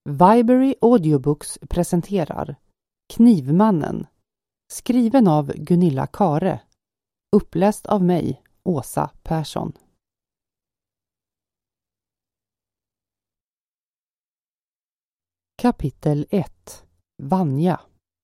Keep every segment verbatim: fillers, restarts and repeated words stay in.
Viberry Audiobooks presenterar Knivmannen, skriven av Gunilla Kare, uppläst av mig, Åsa Persson. Kapitel ett. Vanja.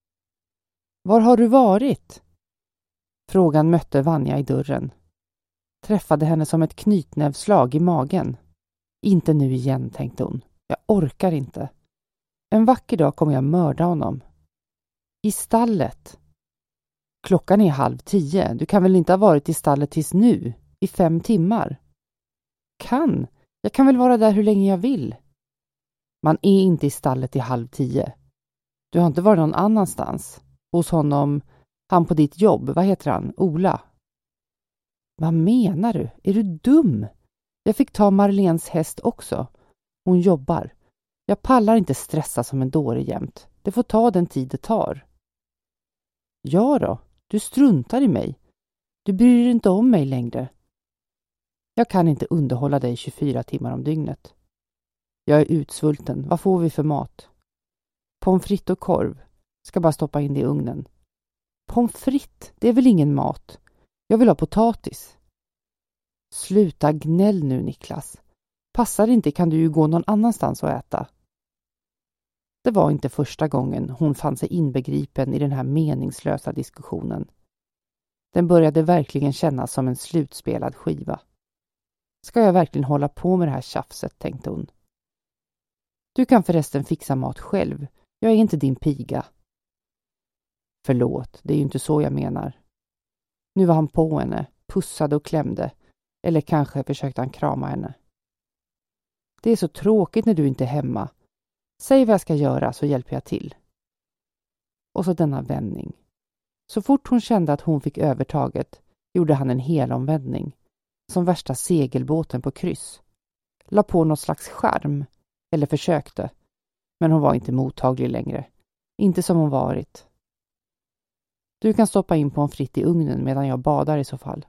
Var har du varit? Frågan mötte Vanja i dörren. Träffade henne som ett knytnävslag i magen. Inte nu igen, tänkte hon. Jag orkar inte. En vacker dag kommer jag mörda honom. I stallet. Klockan är halv tio. Du kan väl inte ha varit i stallet tills nu? I fem timmar? Kan. Jag kan väl vara där hur länge jag vill. Man är inte i stallet i halv tio. Du har inte varit någon annanstans. Hos honom, han på ditt jobb. Vad heter han? Ola. Vad menar du? Är du dum? Jag fick ta Marlens häst också. Hon jobbar. Jag pallar inte stressa som en dåre jämt. Det får ta den tid det tar. Ja då, du struntar i mig. Du bryr dig inte om mig längre. Jag kan inte underhålla dig tjugofyra timmar om dygnet. Jag är utsvulten. Vad får vi för mat? Pommes frites och korv. Ska bara stoppa in det i ugnen. Pommes frites, det är väl ingen mat? Jag vill ha potatis. Sluta gnäll nu, Niklas. Passar inte kan du ju gå någon annanstans och äta. Det var inte första gången hon fann sig inbegripen i den här meningslösa diskussionen. Den började verkligen kännas som en slutspelad skiva. Ska jag verkligen hålla på med det här tjafset, tänkte hon. Du kan förresten fixa mat själv. Jag är inte din piga. Förlåt, det är ju inte så jag menar. Nu var han på henne, pussade och klämde. Eller kanske försökte han krama henne. Det är så tråkigt när du inte är hemma. Säg vad jag ska göra så hjälper jag till. Och så denna vändning. Så fort hon kände att hon fick övertaget gjorde han en helomvändning. Som värsta segelbåten på kryss. La på något slags charm. Eller försökte. Men hon var inte mottaglig längre. Inte som hon varit. Du kan stoppa in pommes frites i ugnen medan jag badar i så fall.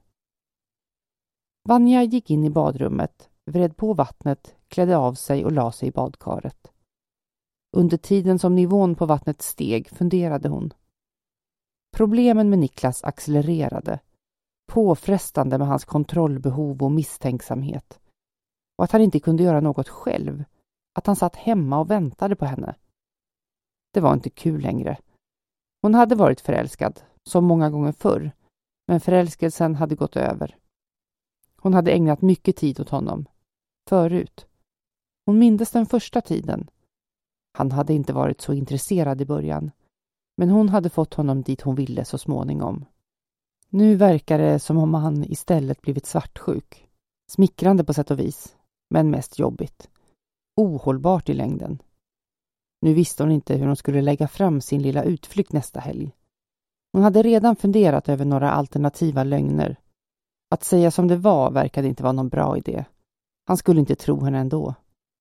Vanja gick in i badrummet, vred på vattnet, klädde av sig och la sig i badkaret. Under tiden som nivån på vattnet steg funderade hon. Problemen med Niklas accelererade. Påfrestande med hans kontrollbehov och misstänksamhet. Och att han inte kunde göra något själv. Att han satt hemma och väntade på henne. Det var inte kul längre. Hon hade varit förälskad, som många gånger förr. Men förälskelsen hade gått över. Hon hade ägnat mycket tid åt honom. Förut. Hon mindes den första tiden. Han hade inte varit så intresserad i början. Men hon hade fått honom dit hon ville så småningom. Nu verkar det som om han istället blivit svartsjuk. Smickrande på sätt och vis. Men mest jobbigt. Ohållbart i längden. Nu visste hon inte hur hon skulle lägga fram sin lilla utflykt nästa helg. Hon hade redan funderat över några alternativa lögner. Att säga som det var verkade inte vara någon bra idé. Han skulle inte tro henne ändå.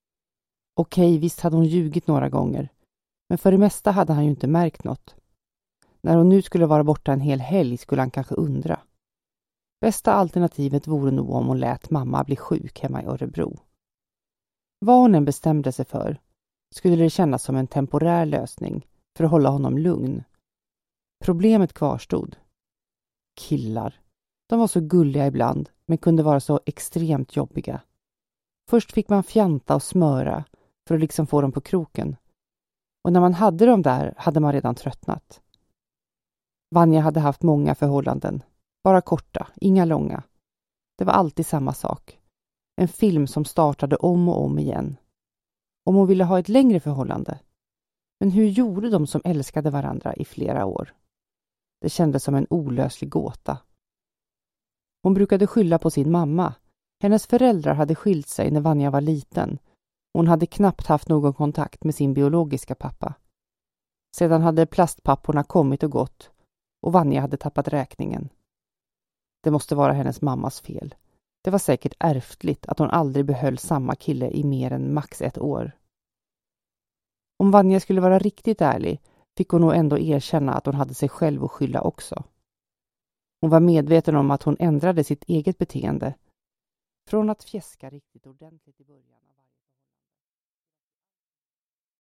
Okej, visst hade hon ljugit några gånger. Men för det mesta hade han ju inte märkt något. När hon nu skulle vara borta en hel helg skulle han kanske undra. Bästa alternativet vore nog om hon lät mamma bli sjuk hemma i Örebro. Vad hon än bestämde sig för skulle det kännas som en temporär lösning för att hålla honom lugn. Problemet kvarstod. Killar. De var så gulliga ibland men kunde vara så extremt jobbiga. Först fick man fjanta och smöra för att liksom få dem på kroken. Och när man hade dem där hade man redan tröttnat. Vanja hade haft många förhållanden. Bara korta, inga långa. Det var alltid samma sak. En film som startade om och om igen. Om hon ville ha ett längre förhållande. Men hur gjorde de som älskade varandra i flera år? Det kändes som en olöslig gåta. Hon brukade skylla på sin mamma. Hennes föräldrar hade skilt sig när Vanja var liten. Hon hade knappt haft någon kontakt med sin biologiska pappa. Sedan hade plastpapporna kommit och gått och Vanja hade tappat räkningen. Det måste vara hennes mammas fel. Det var säkert ärftligt att hon aldrig behöll samma kille i mer än max ett år. Om Vanja skulle vara riktigt ärlig fick hon nog ändå erkänna att hon hade sig själv att skylla också. Hon var medveten om att hon ändrade sitt eget beteende. Från att fjäska riktigt ordentligt i början av